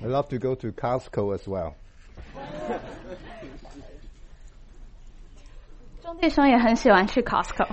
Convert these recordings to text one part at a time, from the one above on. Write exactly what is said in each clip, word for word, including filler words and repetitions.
I love to go to Costco as well. 钟弟兄也很喜欢去 Costco。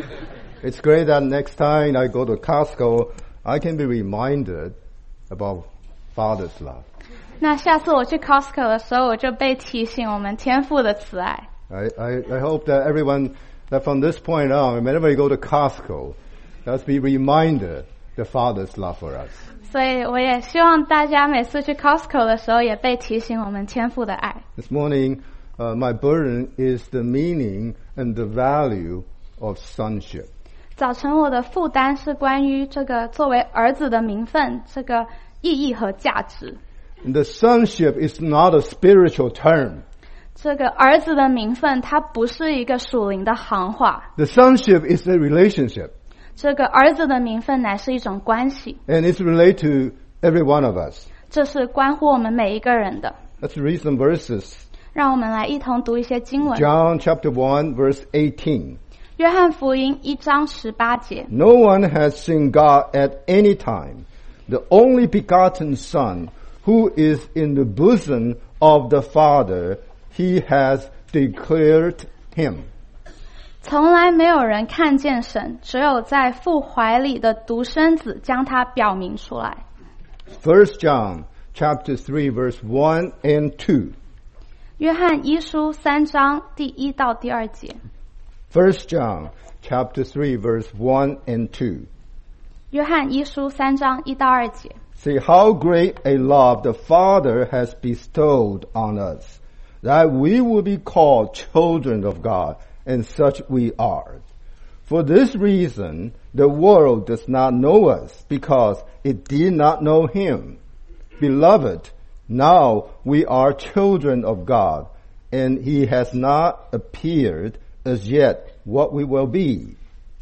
It's great that next time I go to Costco, I can be reminded about Father's love. 那下次我去 Costco 的时候，我就被提醒我们天父的慈爱。 I, I, I hope that everyone, that from this point on, whenever you go to Costco, let's be reminded the Father's love for us. 所以我也希望大家每次去 Costco 的时候，也被提醒我们天父的爱。 This morning, uh, my burden is the meaning and the value of sonship. 早晨我的负担是关于这个作为儿子的名分，这个意义和价值。 And the sonship is not a spiritual term. 这个儿子的名分，它不是一个属灵的行话。 The sonship is a relationship. 这个儿子的名分乃是一种关系。 And it's related to every one of us. 这是关乎我们每一个人的。 Let's read some verses. 让我们来一同读一些经文。 John chapter one, verse eighteen. 约翰福音一章十八节。 No one has seen God at any time. The only begotten Son, who is in the bosom of the Father, he has declared him. 从来没有人看见神，只有在父怀里的独生子将他表明出来。 First John chapter three, verse one and two. 约翰一书三章第一到第二节。 First John chapter three, verse one and two. 约翰一书三章一到二节。 See how great a love the Father has bestowed on us, that we will be called children of God, and such we are. For this reason, the world does not know us, because it did not know him. Beloved, now we are children of God, and he has not appeared as yet what we will be.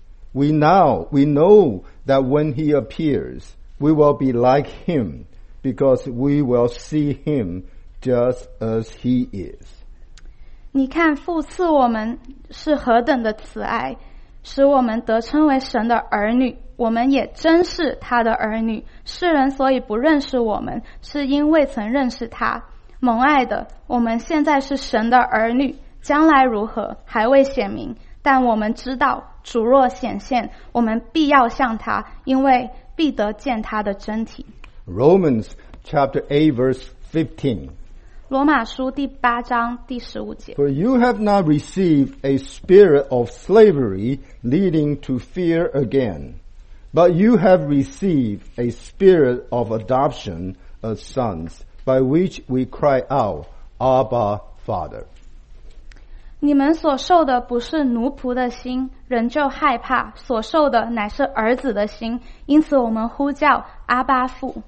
We now, we know that when he appears, we will be like him, because we will see him just as he is. 你看父赐我们是何等的慈爱，使我们得称为神的儿女，我们也真是他的儿女。世人所以不认识我们，是因未曾认识他。蒙爱的，我们现在是神的儿女，将来如何还未显明，但我们知道主若显现，我们必要向他，因为必得见他的真体。 Romans chapter eight, verse fifteen. 罗马书第八章第十五节。 For you have not received a spirit of slavery leading to fear again, but you have received a spirit of adoption as sons, by which we cry out, Abba, Father. 你们所受的不是奴仆的心，仍旧害怕；所受的乃是儿子的心，因此我们呼叫阿爸父。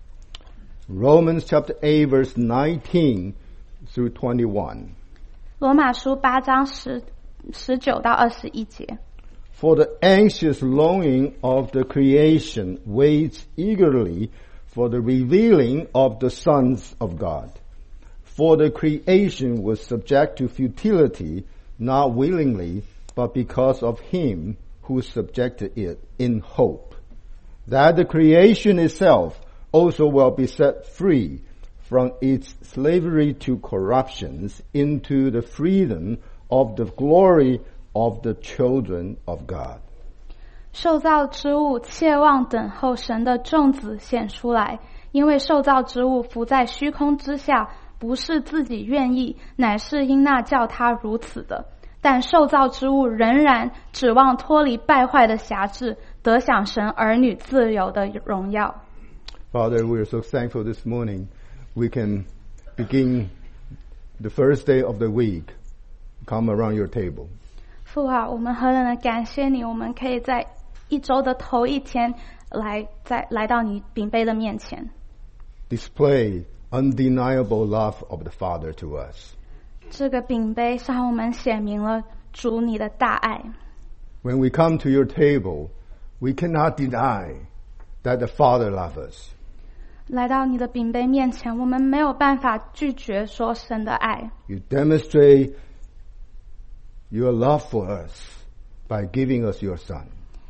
Romans chapter eight, verse nineteen through twenty-one. 罗马书八章十十九到二十一节。 For the anxious longing of the creation waits eagerly for the revealing of the sons of God. For the creation was subject to futility, not willingly, but because of him who subjected it in hope, that the creation itself also will be set free from its slavery to corruptions into the freedom of the glory of the children of God. 受造之物切望等候神的众子显出来，因为受造之物伏在虚空之下，不是自己愿意，乃是因那叫他如此的。但受造之物仍然指望脱离败坏的辖制，得享神儿女自由的荣耀。 Father, we are so thankful this morning we can begin the first day of the week, come around your table. 父啊，我们何等的感谢你，我们可以在一周的头一天来在来到你饼杯的面前， Display undeniable love of the Father to us. 这个饼杯向我们显明了主你的大爱。 When we come to your table, we cannot deny that the Father loves us. 来到你的饼杯面前，我们没有办法拒绝说神的爱。 You demonstrate your love for us by giving us your Son.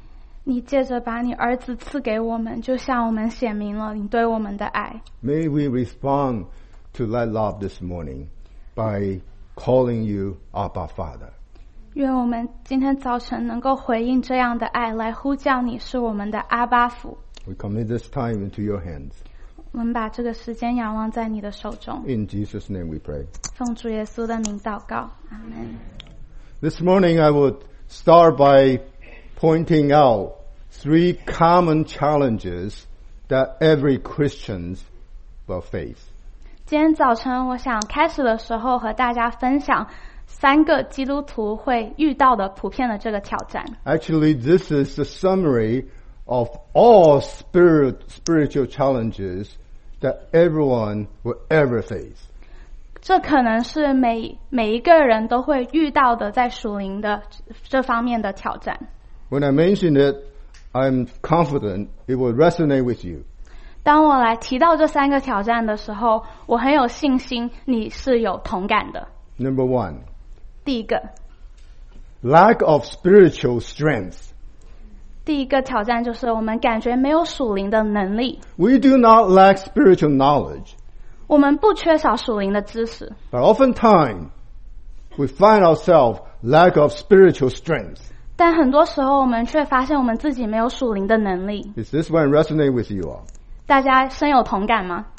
你借着把你儿子赐给我们，就向我们显明了你对我们的爱。 May we respond to that love this morning by calling you Abba Father. 愿我们今天早晨能够回应这样的爱，来呼叫你是我们的阿爸父。 We commit this time into your hands. 我们把这个时间仰望在你的手中， In Jesus' name we pray. 奉主耶稣的名祷告，阿们。 This morning I would start by pointing out three common challenges that every Christian will face. 今天早晨我想开始的时候和大家分享三个基督徒会遇到的普遍的这个挑战。 Actually, this is the summary of all spirit, spiritual challenges that everyone will ever face. 这可能是每每一个人都会遇到的在属灵的这方面的挑战。 When I mention it, I'm confident it will resonate with you. 当我来提到这三个挑战的时候，我很有信心你是有同感的。 Number one, 第一个， lack of spiritual strength. 第一个挑战就是我们感觉没有属灵的能力。 We do not lack spiritual knowledge, 我们不缺少属灵的知识， but oftentimes we find ourselves lack of spiritual strength. 但很多时候我们却发现我们自己没有属灵的能力。 Is this one resonate with you all? 大家深有同感吗？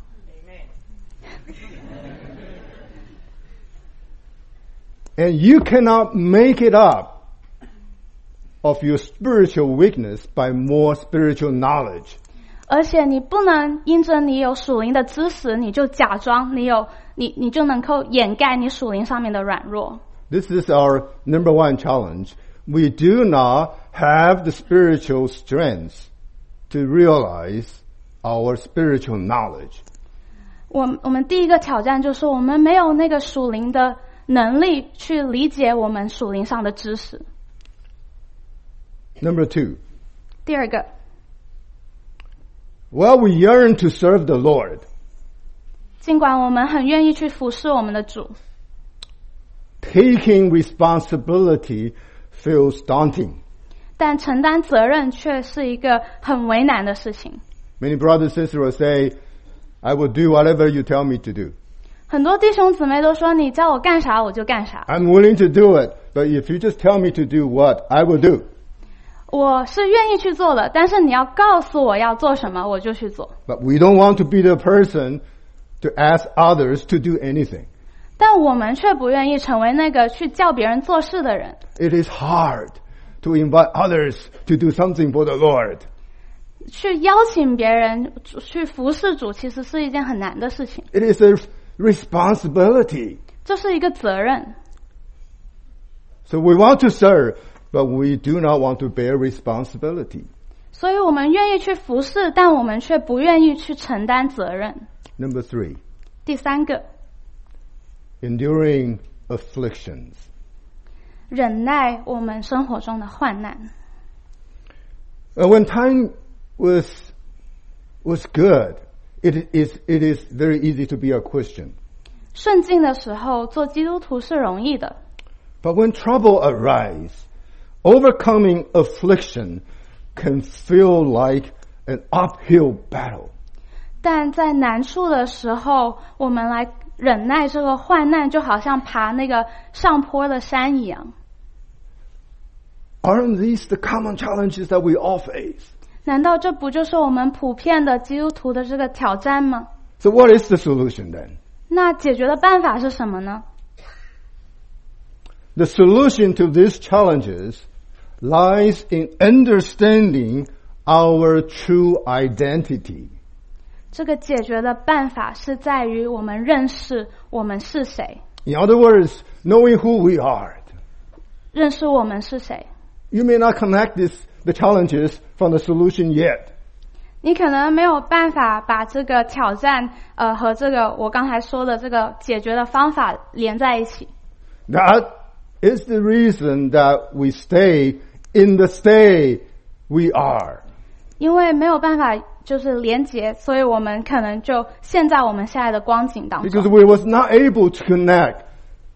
And you cannot make it up of your spiritual weakness by more spiritual knowledge. 而且你不能因着你有属灵的知识，你就假装你有你你就能够掩盖你属灵上面的软弱。 This is our number one challenge. We do not have the spiritual strength to realize our spiritual knowledge. 我我们第一个挑战就是我们没有那个属灵的能力去理解我们属灵上的知识。 Number two, 第二个， while we yearn to serve the Lord, 尽管我们很愿意去服侍我们的主， taking responsibility feels daunting. 但承担责任却是一个很为难的事情。 Many brothers and sisters will say, I will do whatever you tell me to do. 很多弟兄姊妹都说你叫我干啥我就干啥， I'm willing to do it, but if you just tell me to do what, I will do. 我是愿意去做的，但是你要告诉我要做什么我就去做。 But we don't want to be the person to ask others to do anything. 但我们却不愿意成为那个去叫别人做事的人。 It is hard to invite others to do something for the Lord. 去邀请别人去服侍主，其实是一件很难的事情。 It is a responsibility. 这是一个责任。 So we want to serve, but we do not want to bear responsibility. 所以我们愿意去服侍，但我们却不愿意去承担责任。 Number three, 第三个， enduring afflictions. 忍耐我们生活中的患难。 Uh, when time was was good, it is it is very easy to be a Christian. 顺境的时候，做基督徒是容易的， But when trouble arises, overcoming affliction can feel like an uphill battle. 但在难处的时候，我们来忍耐这个患难，就好像爬那个上坡的山一样。 Aren't these the common challenges that we all face? 难道这不就是我们普遍的基督徒的这个挑战吗？ So what is the solution then? 那解决的办法是什么呢？ The solution to these challenges lies in understanding our true identity. 这个解决的办法是在于我们认识我们是谁， In other words, knowing who we are. 认识我们是谁。 You may not connect this, the challenges from the solution yet. 你可能没有办法把这个挑战呃和这个我刚才说的这个解决的方法连在一起。 That is the reason that we stay in the state we are. 因为没有办法就是连结，所以我们可能就陷在我们现在的光景当 Because 中。 we was not able to connect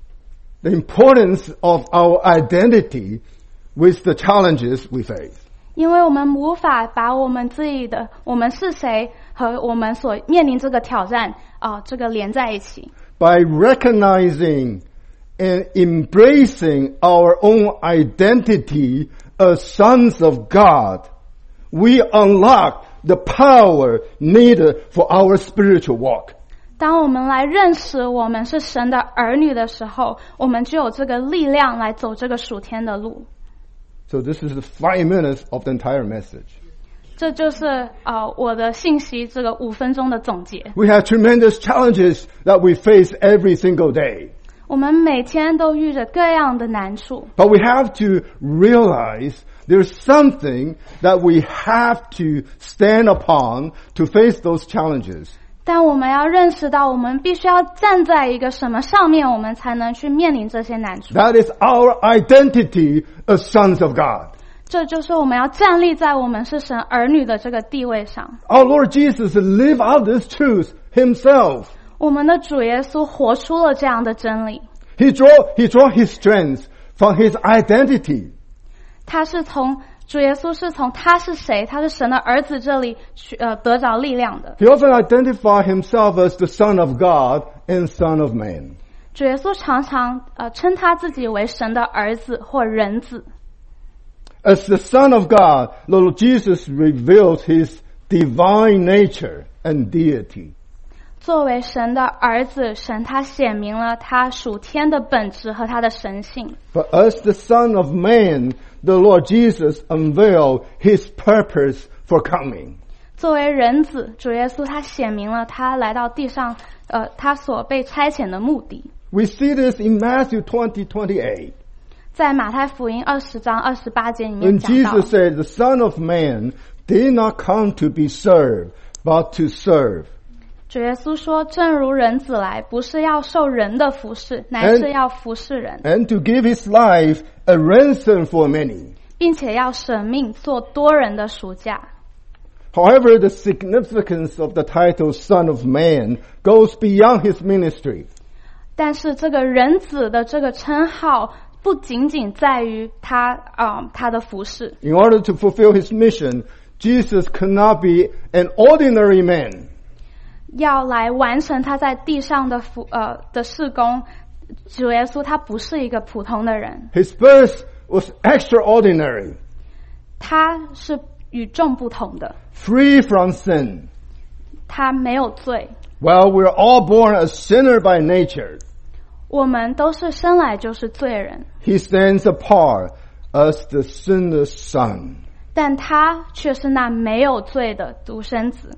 the importance of our identity with the challenges we face. 因为我们无法把我们自己的我们是谁和我们所面临这个挑战啊、呃，这个连在一起。 By recognizing and embracing our own identity as sons of God, we unlock the power needed for our spiritual walk. 当我们来认识我们是神的儿女的时候，我们就有这个力量来走这个属天的路。 So this is the five minutes of the entire message. 这就是呃我的信息这个五分钟的总结。 We have tremendous challenges that we face every single day. 我们每天都遇着各样的难处。 But we have to realize there's something that we have to stand upon to face those challenges. 但我们要认识到，我们必须要站在一个什么上面，我们才能去面临这些难处。 That is our identity as sons of God. 这就是我们要站立在我们是神儿女的这个地位上。 Our Lord Jesus lived out this truth himself. 我们的主耶稣活出了这样的真理。 He drew, he drew his strength from his identity. 他是从主耶稣是从他是谁，他是神的儿子这里去呃得着力量的。 He often identified himself as the Son of God and Son of Man. 主耶稣常常呃称他自己为神的儿子或人子。 As the Son of God, Lord Jesus revealed his divine nature and deity. 作为神的儿子，神他显明了他属天的本质和他的神性。 But as the Son of Man, the Lord Jesus unveiled his purpose for coming. 作为人子，主耶稣他显明了他来到地上，呃，他所被差遣的目的。 We see this in Matthew twenty twenty-eight. 在马太福音二十章二十八节里面 When 讲到 Jesus said, the Son of Man did not come to be served, but to serve. 主耶稣说，正如人子来，不是要受人的服侍，乃是要服侍人， And to give his life a ransom for many. 并且要舍命做多人的赎价。 However, the significance of the title Son of Man goes beyond his ministry. 但是这个人子的这个称号不仅仅在于他啊、呃、他的服侍。 In order to fulfill his mission, Jesus could not be an ordinary man. 要来完成他在地上的服呃的事工，主耶稣他不是一个普通的人， His birth was extraordinary, 他是与众不同的， free from sin. 他没有罪。 Well, we're all born a sinner by nature. 我们都是生来就是罪人， He stands apart as the sinless son. 但他却是那没有罪的独生子。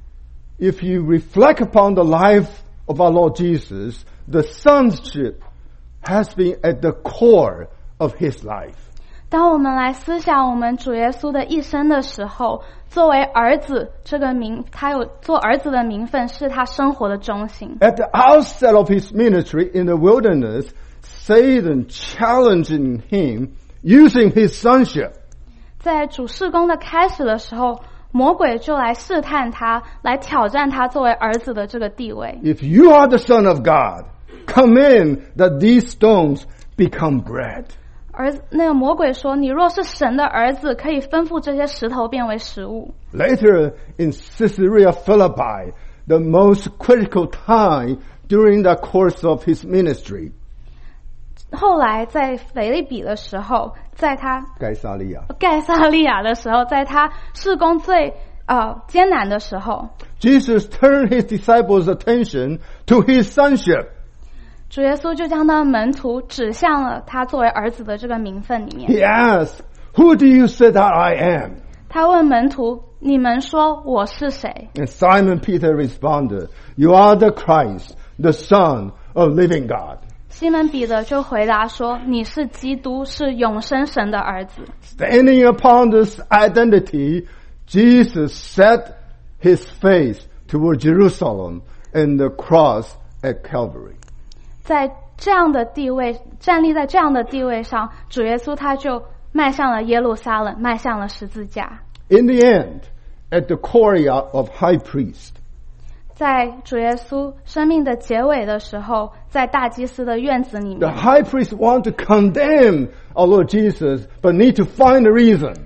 If you reflect upon the life of our Lord Jesus, the sonship has been at the core of his life. 当我们来思想我们主耶稣的一生的时候，作为儿子这个名，他有做儿子的名分是他生活的中心。 At the outset of his ministry in the wilderness, Satan challenging him using his sonship. 在主事工的开始的时候，魔鬼就来试探他，来挑战他作为儿子的这个地位。 If you are the Son of God, command that these stones become bread. 而那个魔鬼说，你若是神的儿子，可以吩咐这些石头变为食物。 Later in Caesarea Philippi, the most critical time during the course of his ministry. 后来在腓立比的时候，在他盖撒利亚。 盖撒利亚的时候，在他事工最呃艰难的时候， Jesus turned his disciples' attention to his sonship. 主耶稣就将他的门徒指向了他作为儿子的这个名分里面。 He asked, "Who do you say that I am?" 他问门徒：“你们说我是谁？” And Simon Peter responded, "You are the Christ, the Son of living God." 西门彼得就回答说：“你是基督，是永生神的儿子。” Standing upon this identity, Jesus set his face toward Jerusalem and the cross at Calvary. 在这样的地位，站立在这样的地位上，主耶稣他就迈向了耶路撒冷，迈向了十字架。 In the end, at the courtyard of high priest, 在主耶稣生命的结尾的时候，在大祭司的院子里 the 面， high priest wanted to condemn our Lord Jesus, but need to find a reason.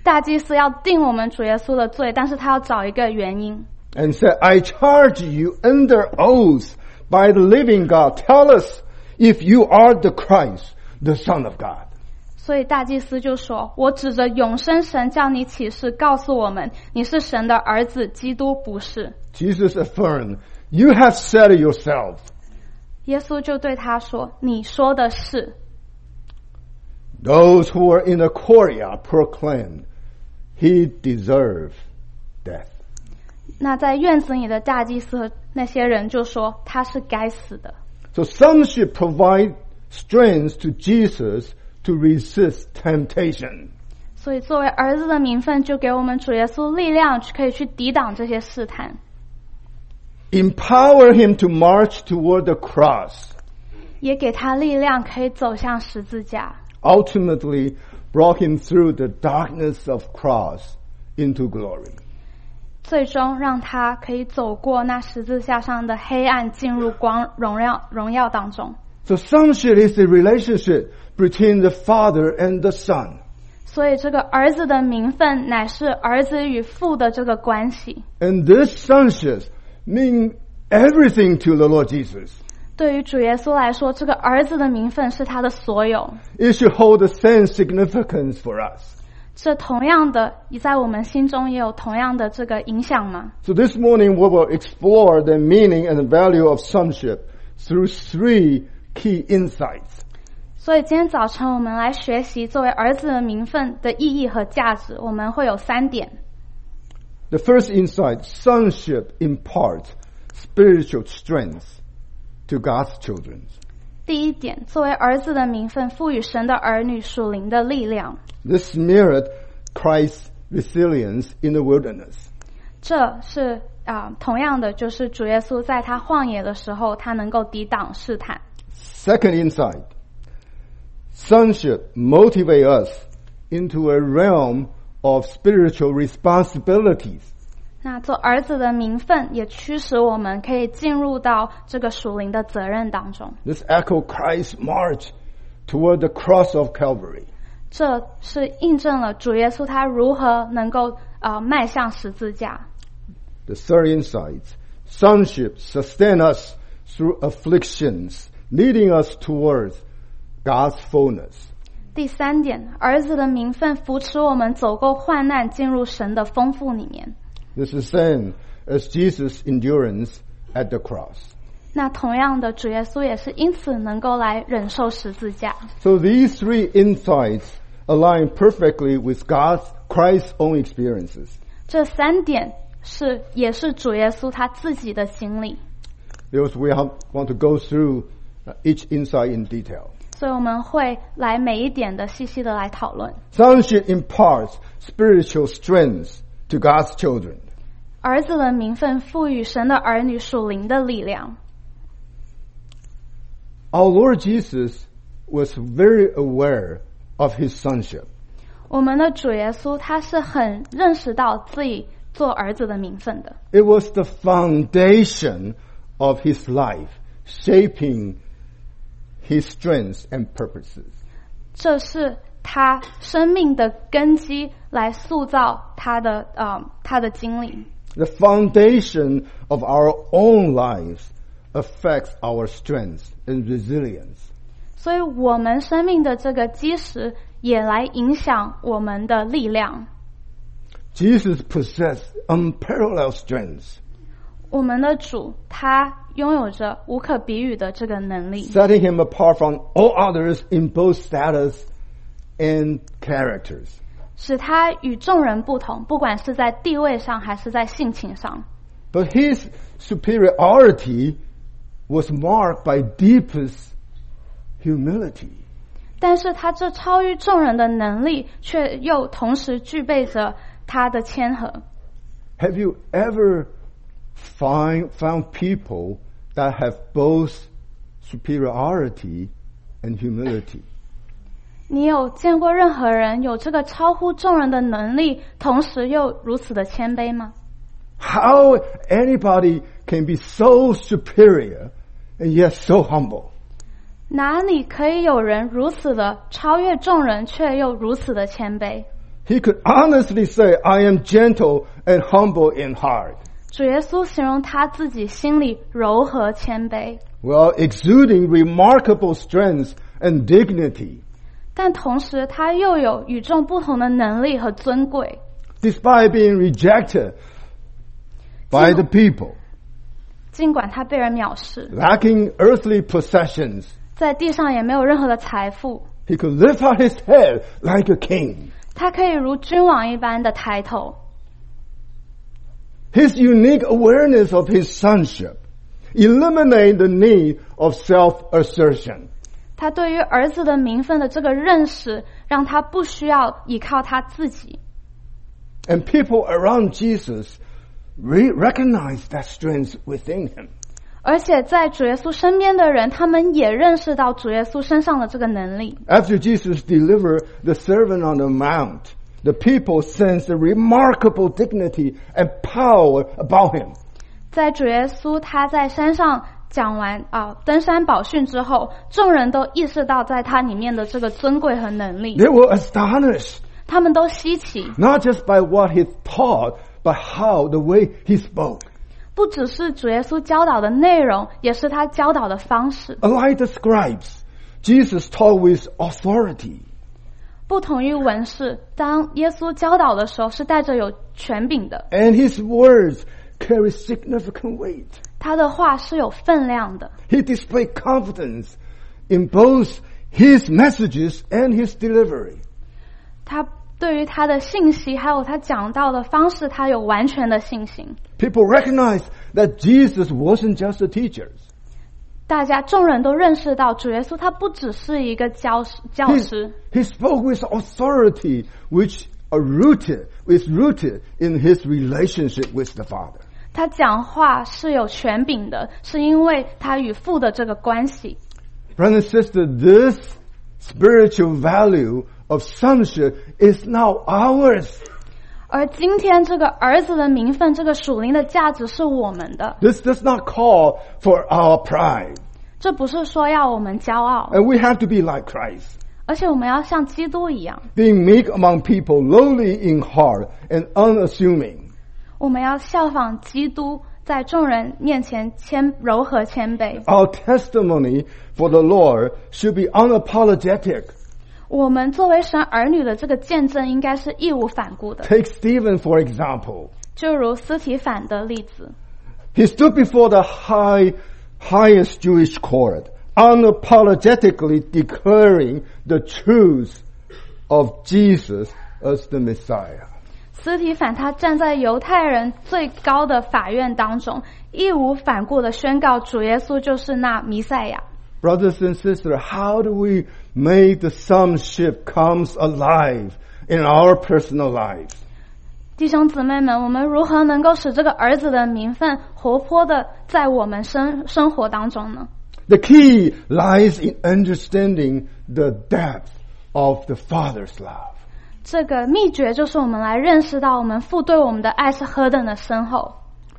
大祭司要定我们主耶稣的罪，但是他要找一个原因。 And said, I charge you under oath by the living God. Tell us if you are the Christ, the Son of God. 所以大祭司就说，我指着永生神叫你起誓，告诉我们你是神的儿子，基督不是。 Jesus affirmed, you have said it yourself. 耶稣就对他说，你说的是。 Those who were in the courtyard proclaimed, he deserved death. 那在院子里的大祭司和那些人就说，他是该死的。 So sonship provides strength to Jesus to resist temptation. 所以作为儿子的名分就给我们主耶稣力量，可以去抵挡这些试探。 Empower him to march toward the cross. 也给他力量可以走向十字架。 Ultimately brought him through the darkness of cross into glory. 最终让他可以走过那十字架上的黑暗，进入光荣耀荣耀当中。 So sonship is a relationship between the Father and the Son. 所以这个儿子的名分乃是儿子与父的这个关系。 And this sonship means everything to the Lord Jesus. 对于主耶稣来说，这个儿子的名分是他的所有。 It should hold the same significance for us. 这同样的，在我们心中也有同样的这个影响吗？ So this morning we will explore the meaning and the value of sonship through three key insights. 所以今天早晨我们来学习作为儿子的名分的意义和价值，我们会有三点。 The first insight, sonship imparts spiritual strength to God's children. 第一点，作为儿子的名分赋予神的儿女属灵的力量。 This mirrored Christ's resilience in the wilderness. 这是啊、呃，同样的，就是主耶稣在他荒野的时候，他能够抵挡试探。 Second insight, sonship motivates us into a realm of spiritual responsibilities. 那做儿子的名分也驱使我们可以进入到这个属灵的责任当中。 This echoes Christ's march toward the cross of Calvary. 这是印证了主耶稣他如何能够呃迈向十字架。 The third insight, sonship sustains us through afflictions, leading us towards God's fullness. 第三点，儿子的名分扶持我们走过患难，进入神的丰富里面。 This is the same as Jesus' endurance at the cross. 那同样的，主耶稣也是因此能够来忍受十字架。 So these three insights align perfectly with God's Christ's own experiences. 这三点是也是主耶稣他自己的经历。 Because we have, want to go through each insight in detail. 所以我们会来每一点的细细的来讨论。 Sonship imparts spiritual strength to God's children. 儿子的名分赋予神的儿女属灵的力量。 Our Lord Jesus was very aware of his sonship. 我们的主耶稣他是很认识到自己做儿子的名分的。 It was the foundation of his life, shaping his strengths and purposes. 这是他生命的根基，来塑造他的呃他的经历。 The foundation of our own lives affects our strength and resilience. 所以我们生命的这个基石也来影响我们的力量。 Jesus possessed unparalleled strength, 我们的主他拥有着无可比拟的这个能力， setting him apart from all others in both status and characters. 使他与众人不同，不管是在地位上还是在性情上。 But his superiority was marked by deepest humility. 但是他这超于众人的能力，却又同时具备着他的谦和。 Have you ever find, found people that have both superiority and humility? 你有见过任何人有这个超乎众人的能力，同时又如此的谦卑吗？ How anybody can be so superior and yet so humble? 哪里可以有人如此的超越众人，却又如此的谦卑？ He could honestly say, I am gentle and humble in heart. 主耶稣形容他自己心里柔和谦卑， Well, exuding remarkable strength and dignity. 但同时他又有与众不同的能力和尊贵。 Despite being rejected by the people, 尽管他被人藐视， lacking earthly possessions, 在地上也没有任何的财富， he could lift up his head like a king. 他可以如君王一般的抬头。 His unique awareness of his sonship eliminated the need of self-assertion. 他对于儿子的名分的这个认识，让他不需要依靠他自己。 And people around Jesus re- recognized that strength within him. 而且在主耶稣身边的人，他们也认识到主耶稣身上的这个能力。 After Jesus delivered the Sermon on the Mount, the people sensed a remarkable dignity and power about him. 在主耶稣他在山上讲完啊登山宝训之后，众人都意识到在他里面的这个尊贵和能力， They were astonished, 他们都稀奇， not just by what he taught, but how the way he spoke. 不只是主耶稣教导的内容，也是他教导的方式。 Unlike the scribes, Jesus taught with authority. 不同于文士，当耶稣教导的时候是带着有权柄的， And his words carry significant weight. 他的话是有分量的。 He displayed confidence in both his messages and his delivery. 他对于他的信息还有他讲道的方式，他有完全的信心。 People recognized that Jesus wasn't just a teacher. 大家众人都认识到，主耶稣他不只是一个教师教 He, 师， he spoke with authority, which are rooted, is rooted in his relationship with the Father. 他讲话是有权柄的，是因为他与父的这个关系。 Brother and sister, this spiritual value of sonship is now ours. 而今天这个儿子的名分，这个属灵的价值是我们的。 This does not call for our pride. 这不是说要我们骄傲， And we have to be like Christ, 而且我们要像基督一样， being meek among people, lowly in heart, and unassuming. 我们要效仿基督，在众人面前谦柔和谦卑。 Our testimony for the Lord should be unapologetic. 我们作为神儿女的这个见证，应该是义无反顾的。 Take Stephen, for example. 就如司提反的例子， He stood before the high, highest Jewish court, unapologetically declaring the truth of Jesus as the Messiah. 司提反他站在犹太人最高的法院当中，义无反顾地宣告主耶稣就是那弥赛亚。 Brothers and sisters, how do we make the sonship comes alive in our personal lives? 弟兄姊妹们，我们如何能够使这个儿子的名分活泼的在我们生生活当中呢？ The key lies in understanding the depth of the Father's love. 这个秘诀就是我们来认识到我们父对我们的爱是何等的深厚。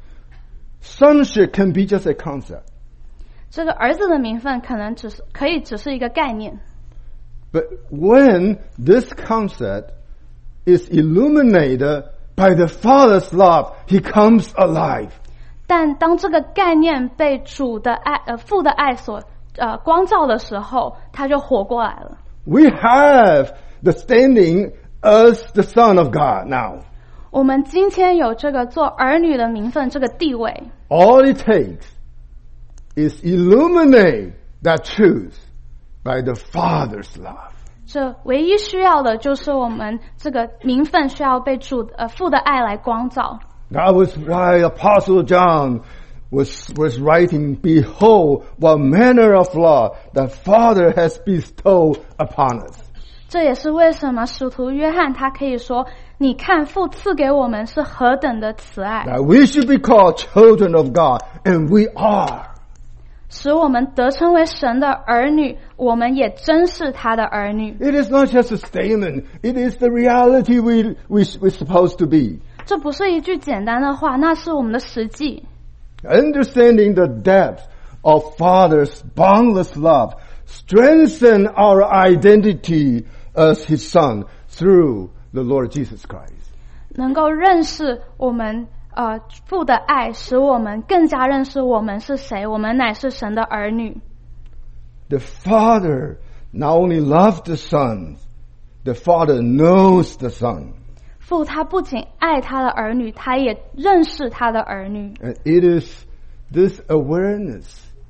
Sonship can be just a concept, 这个儿子的名分可能只是可以只是一个概念， but when this concept is illuminated by the Father's love, he comes alive. 但当这个概念被主的爱呃父的爱所呃光照的时候，他就活过来了。 We have the standing as the Son of God now. 我们今天有这个做儿女的名分，这个地位， All it takes is illuminate that truth by the Father's love. 这唯一需要的就是我们这个名分需要被主呃父的爱来光照。 That was why Apostle John was, was writing, Behold, what manner of love the Father has bestowed upon us. 这也是为什么使徒约翰他可以说，你看父赐给我们是何等的慈爱， That we should be called children of God, and we are. 使我们得称为神的儿女，我们也真是他的儿女。 It is not just a statement, it is the reality we, we, we're supposed to be. 这不是一句简单的话，那是我们的实际。 Understanding the depth of Father's boundless love strengthen our identity as His Son through the Lord Jesus Christ. 能够认识我们呃父的爱，使我们更加认识我们是谁，我们乃是神的儿女。 The Father not only loves the Son, the Father knows the Son. 父他不仅爱他的儿女，他也认识他的儿女。 And it is this awareness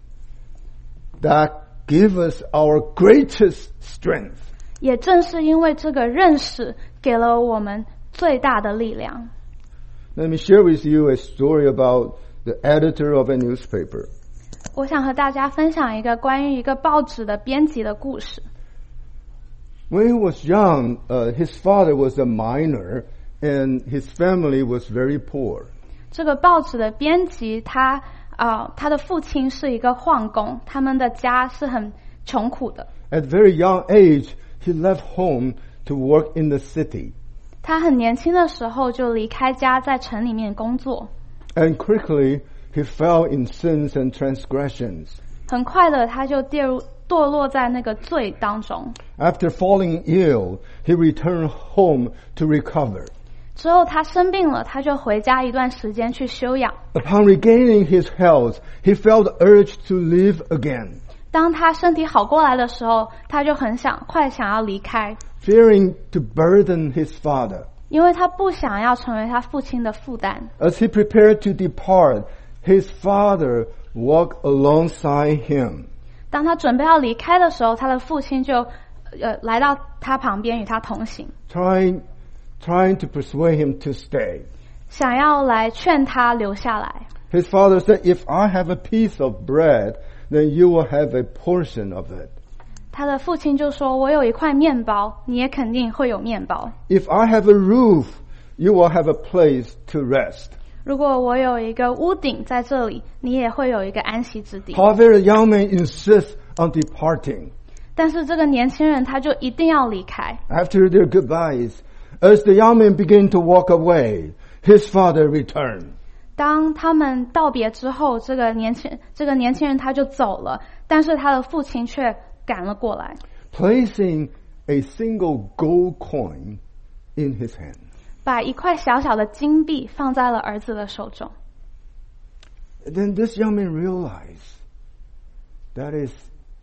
that gives us our greatest strength. 也正是因为这个认识，给了我们最大的力量。 Let me share with you a story about the editor of a newspaper. 我想和大家分享一个关于一个报纸的编辑的故事。 When he was young, uh, his father was a miner and his family was very poor. 这个报纸的编辑他呃他的父亲是一个矿工，他们的家是很穷苦的。 At very young age, he left home to work in the city. 他很年轻的时候就离开家，在城里面工作。 And quickly, he fell in sins and transgressions. 很快的，他就跌入堕落在那个罪当中。 After falling ill, he returned home to recover. 之后他生病了，他就回家一段时间去休养。 Upon regaining his health, he felt the urge to live again. 当他身体好过来的时候，他就很想快想要离开， Fearing to burden his father. 因为他不想要成为他父亲的负担。 As he prepared to depart, his father walked alongside him. 当他准备要离开的时候，他的父亲就呃来到他旁边与他同行， Trying, trying to persuade him to stay. 想要来劝他留下来。 His father said, if I have a piece of bread, then you will have a portion of it. 他的父亲就说，我有一块面包，你也肯定会有面包。 If I have a roof, you will have a place to rest. 如果我有一个屋顶在这里，你也会有一个安息之地。 However, the young man insists on departing. 但是这个年轻人他就一定要离开。 After their goodbyes, as the young man began to walk away, his father returned. 当他们道别之后，这个年轻这个年轻人他就走了，但是他的父亲却赶了过来， Placing a single gold coin in his hand. 把一块小小的金币放在了儿子的手中。 And then this young man realized that is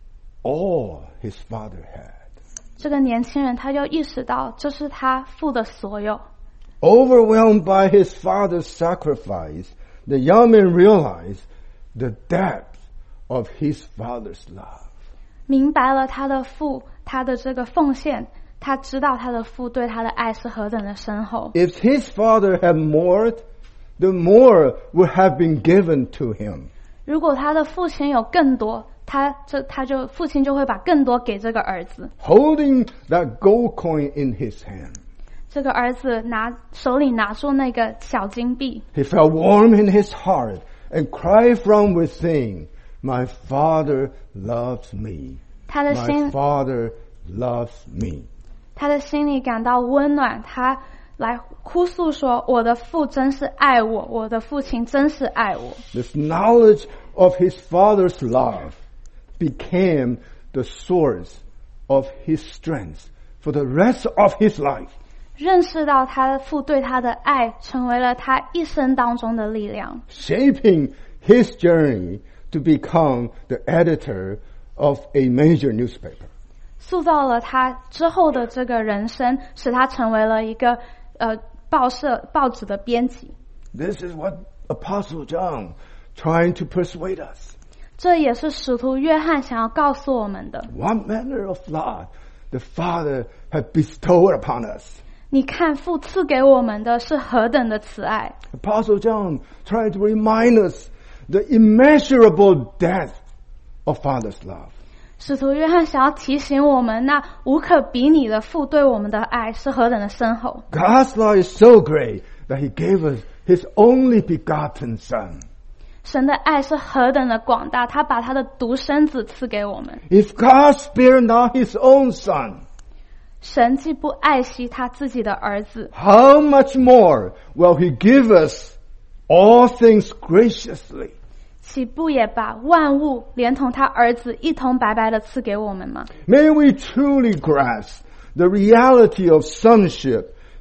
all his father had. 这个年轻人他就意识到，这是他父的所有。 Overwhelmed by his father's sacrifice, the young man realized the depth of his father's love. 明白了他的父，他的这个奉献，他知道他的父对他的爱是何等的深厚。 If his father had more, the more would have been given to him. 如果他的父亲有更多，他这他就父亲就会把更多给这个儿子。 Holding that gold coin in his hand, 这个儿子拿手里拿住那个小金币， he felt warm in his heart and cried from within, My father loves me. 他的 My 心 father loves me. 他的心里感到温暖，他来哭诉说：“我的父真是爱我，我的父亲真是爱我。” This knowledge of his father's love became the source of his strength for the rest of his life. 认识到他的父对他的爱，成为了他一生当中的力量， Shaping his journey to become the editor of a major newspaper. 塑造了他之后的这个人生，使他成为了一个呃报社报纸的编辑。 This is what Apostle John trying to persuade us. 这也是使徒约翰想要告诉我们的。 What manner of love the Father had bestowed upon us. 你看父赐给我们的是何等的慈爱。 Apostle John trying to remind us the immeasurable depth of Father's love. 使徒约翰想要提醒我们，那无可比拟的父对我们的爱是何等的深厚。 God's love is so great that He gave us His only begotten Son. 神的爱是何等的广大，他把他的独生子赐给我们。 If God spared not His own Son, 神既不爱惜他自己的儿子， how much more will He give us all things graciously? 岂不也把万物连同他儿子一同白白的赐给我们吗？ May we truly grasp the reality of sonship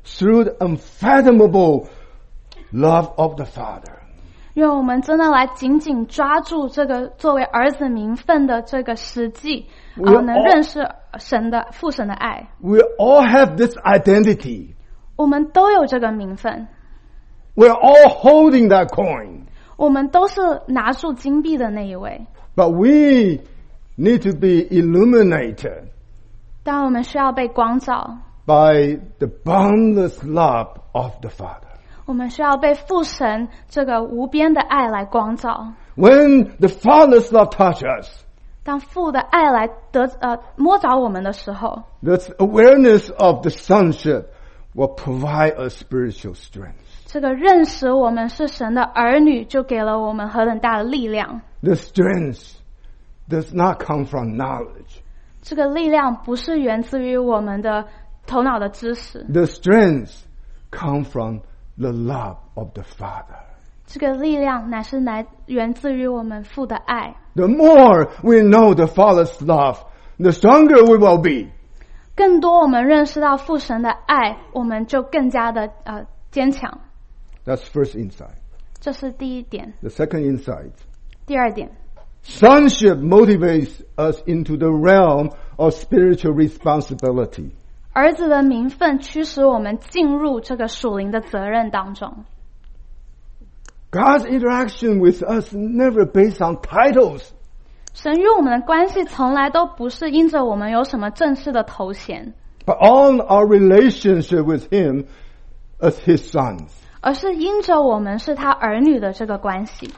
through the unfathomable love of the Father. 愿我们真的来紧紧抓住这个作为儿子名分的这个实际，呃，能认识神的父神的爱。 We all have this identity. 我们都有这个名分。 We're all holding that coin. 我们都是拿住金币的那一位。 But we need to be illuminated. 但我们需要被光照。 By the boundless love of the Father. 我们需要被父神这个无边的爱来光照。 When the Father's love touches us, 当父的爱来得呃摸着我们的时候 this awareness of the sonship will provide us spiritual strength. 这个认识我们是神的儿女，就给了我们何等大的力量。 The strength does not come from knowledge. 这个力量不是源自于我们的头脑的知识。 The strength comes from the love of the Father. 这个力量乃是来源自于我们父的爱。 The more we know the Father's love, the stronger we will be. 更多我们认识到父神的爱，我们就更加的呃坚强。 That's first insight. 这是第一点。 The second insight. 第二点。 Sonship motivates us into the realm of spiritual responsibility. 儿子的名分驱使我们进入这个属灵的责任当中。 God's interaction with us never based on titles. 神与我们的关系从来都不是因着我们有什么正式的头衔， But on our relationship with Him as His sons. 而是因着我们是他儿女的这个关系。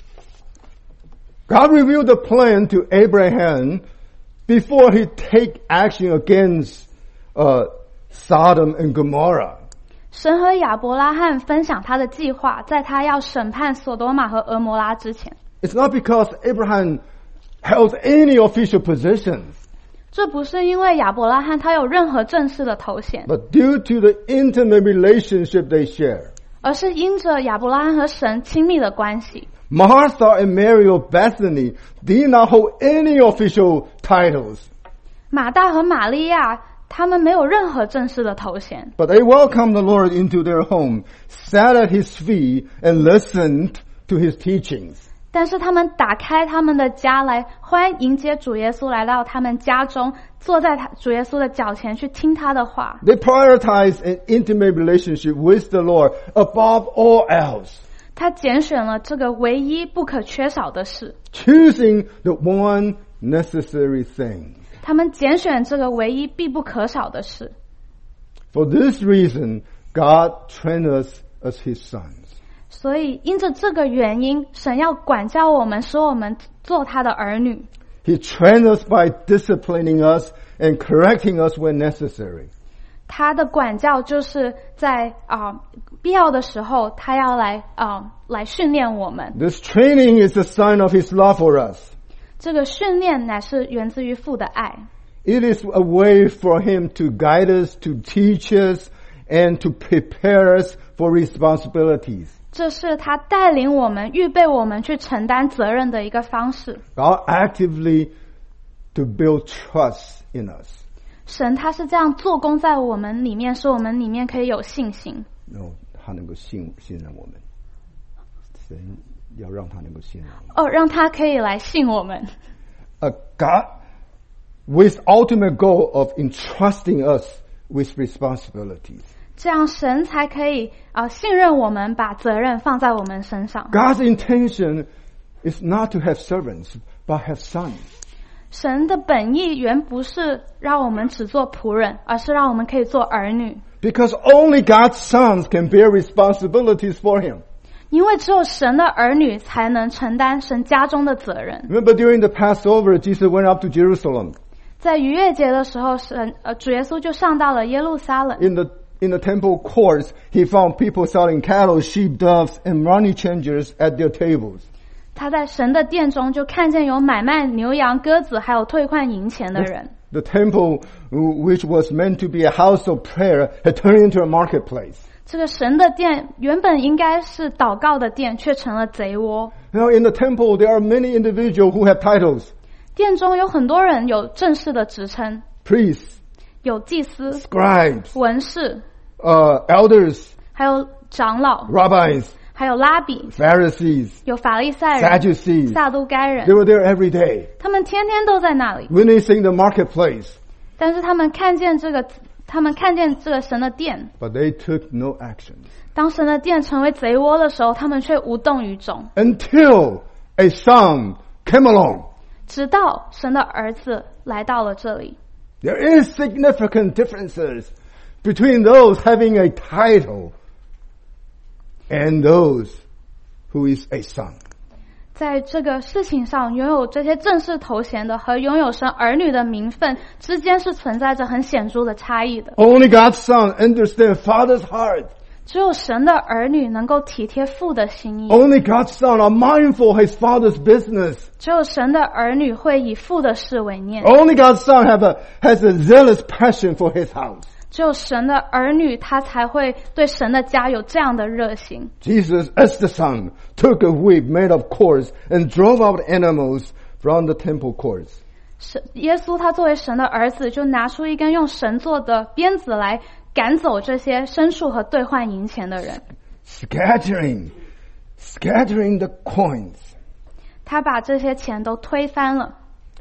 God revealed the plan to Abraham before he take action against uh, Sodom and Gomorrah. 神和亚伯拉罕分享他的计划，在他要审判索多玛和俄摩拉之前。 It's not because Abraham held any official positions. 这不是因为亚伯拉罕他有任何正式的头衔， But due to the intimate relationship they share. 而是因着亚伯拉罕和神亲密的关系。 Martha and Mary of Bethany did not hold any official titles. 马大和玛利亚他们没有任何正式的头衔， But they welcomed the Lord into their home, sat at His feet, and listened to His teachings. 但是他们打开他们的家来欢迎接主耶稣来到他们家中，坐在他主耶稣的脚前去听他的话。 They prioritized an intimate relationship with the Lord above all else. 他拣选了这个唯一不可缺少的事， Choosing the one necessary thing. 他们拣选这个唯一必不可少的事。 For this reason, God trained us as His sons. 所以因着这个原因，神要管教我们，使我们做他的儿女。 He trained us by disciplining us and correcting us when necessary. 他的管教就是在啊、呃、必要的时候，他要来啊、呃、来训练我们。 This training is a sign of His love for us. 这个训练乃是源自于父的爱。 It is a way for Him to guide us, to teach us, and to prepare us for responsibilities. 这是他带领我们、预备我们去承担责任的一个方式。 God actively to build trust in us. 神他是这样做工在我们里面，使我们里面可以有信心。 No, 他能够信信任我们。神要让他能够信任我们。 哦，让他可以来信我们。 A God with ultimate goal of entrusting us with responsibilities. 这样神才可以啊、呃、信任我们，把责任放在我们身上。 God's intention is not to have servants, but have sons. 神的本意原不是让我们只做仆人，而是让我们可以做儿女。 Because only God's sons can bear responsibilities for Him. 因为只有神的儿女才能承担神家中的责任。 Remember during the Passover, Jesus went up to Jerusalem. 在逾越节的时候，神呃主耶稣就上到了耶路撒冷。 In the in the temple courts, He found people selling cattle, sheep, doves, and money changers at their tables. 他在神的殿中就看见有买卖牛羊鸽子还有退换银钱的人。 The temple, which was meant to be a house of prayer, had turned into a marketplace. 这个神的殿原本应该是祷告的殿，却成了贼窝。 Now in the temple, there are many individuals who have titles. 殿中有很多人有正式的职称， Priests, 有祭司、 scribes, 文士、 uh, elders, 还有长老， rabbis, 还有拉比， Pharisees, 有法利赛人、 Sadducees. 撒都该 They 人， were there every day, 他们天天都在那里。 witnessing the marketplace, 但是他们看见这个，他们看见这个神的殿， but they took no action 当神的殿成为贼窝的时候，他们却无动于衷， until a son came along. 直到神的儿子来到了这里。 There is significant differences between those having a title and those who is a son. 在这个事情上，拥有这些正式头衔的和拥有神儿女的名分之间是存在着很显著的差异的。 Only God's son understands Father's heart. 只有神的儿女能够体贴父的心意， Only God's son are mindful of his Father's business. 只有神的儿女会以父的事为念， Only God's son have a, has a zealous passion for his house. 只有神的儿女他才会对神的家有这样的热心。 Jesus, as the son, took a whip made of cords and drove out animals from the temple courts. 神耶稣他作为神的儿子，就拿出一根用神做的鞭子来赶走这些牲畜和兑换银钱的人。 Scattering, scattering the coins 他把这些钱都推翻了，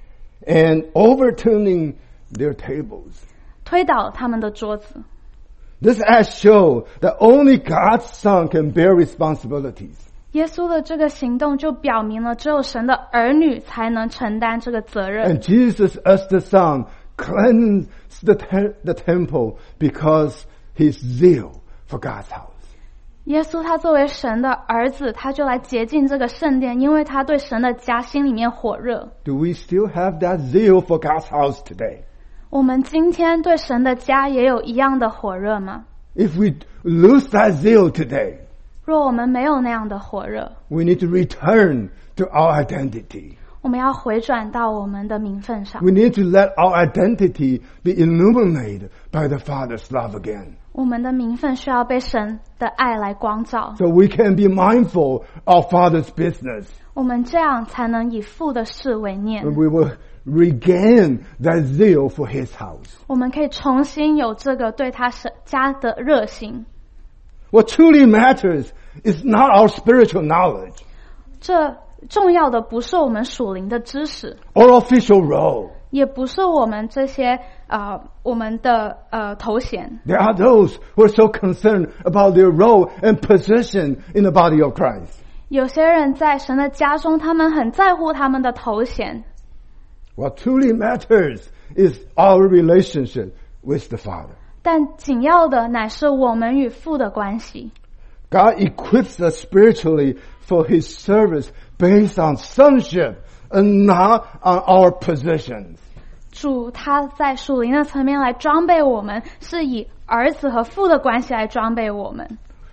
and overturning their tables. 推倒了他们的桌子。 This acts show that only God's son can bear responsibilities. 耶稣的这个行动就表明了，只有神的儿女才能承担这个责任。 And Jesus, as the son, cleansed the, te- the temple because his zeal for God's house. 耶稣他作为神的儿子，他就来洁净这个圣殿，因为他对神的家心里面火热。 Do we still have that zeal for God's house today? 我们今天对神的家也有一样的火热吗？ If we lose that zeal today, 若我们没有那样的火热， we need to return to our identity. 我们要回转到我们的名分上。 We need to let our identity be illuminated by the Father's love again. 我们的名分需要被神的爱来光照， So we can be mindful of Father's business. 我们这样才能以父的事为念。 And we will regain that zeal for His house. 我们可以重新有这个对他神家的热心。 What truly matters is not our spiritual knowledge 这重要的不是我们属灵的知识， or official role. 也不是我们这些呃我们的呃头衔。 There are those who are so concerned about their role and position in the body of Christ. 有些人在神的家中，他们很在乎他们的头衔。 What truly matters is our relationship with the Father. 但紧要的乃是我们与父的关系。 God equips us spiritually for His service based on sonship and not on our positions. 主他在属灵的层面来装备我们，是以儿子和父的关系来装备我们。